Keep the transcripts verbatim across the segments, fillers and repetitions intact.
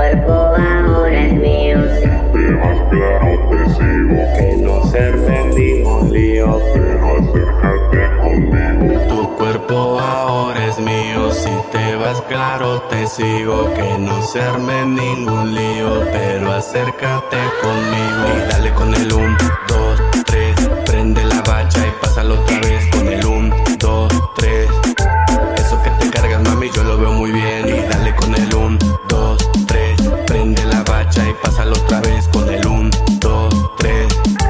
cuerpo ahora es mío. Si te vas claro te sigo, que no se arme ningún lío, pero acércate conmigo. tu cuerpo ahora es mío. Si te vas claro te sigo, que no se arme ningún lío, pero acércate conmigo. Y dale con el un, dos, tres, prende la bacha y pásalo otra vez con el un, dos, tres. Eso que te cargas, mami, yo lo veo muy bien. Y dale con el un, dos, tres, prende la bacha y pásalo otra vez con el un, dos, tres.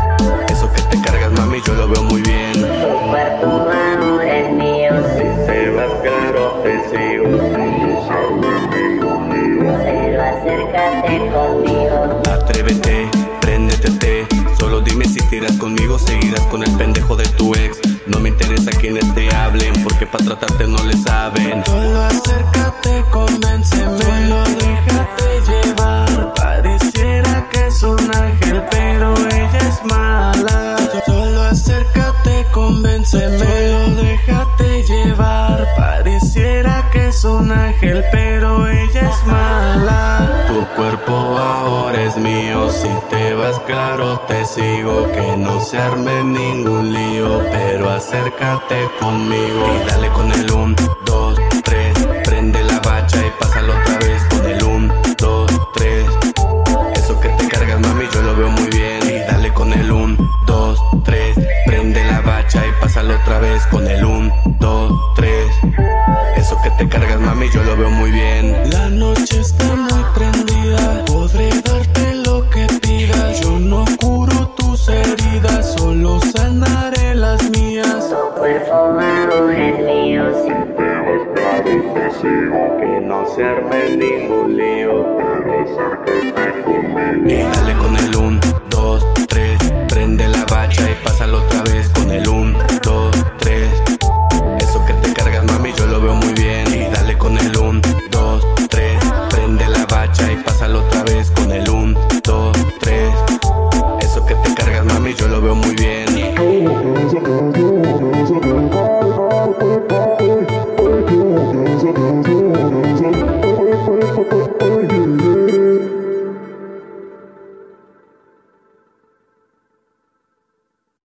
Eso que te cargas, mami, yo lo veo muy bien. Tu cuerpo ahora es mío. Si te vas claro te sigo, No se arme ningún lío. Pero acércate conmigo. atrévete, préndete, solo dime si tiras conmigo, seguirás con el pendejo de tu ex. No me interesa quienes te hablen, porque pa' tratarte no le saben. Solo acércate, convénceme, solo déjate llevar. Pareciera que es un ángel, pero ella es mala. Solo acércate, convénceme, solo déjate llevar. Pareciera que es un ángel, pero ella es mala. Tu cuerpo ahora es mío, si te vas claro te sigo, que no se arme ningún lío, pero acércate conmigo. Y dale con el un, dos, tres, prende la bacha y pásalo otra vez con el un, dos, tres. Eso que te cargas, mami, yo lo veo muy bien. Y dale con el un, dos, tres, prende la bacha y pásalo otra vez con el un, dos, tres. Eso que te cargas, mami, yo lo veo muy bien. La noche está muy prendida, podré darte lo que pidas. Yo no curo tus heridas, solo sanaré las mías. Tu cuerpo ahora es mío. Si te vas claro te sigo, Que no se arme ningún lío, pero acércate conmigo. y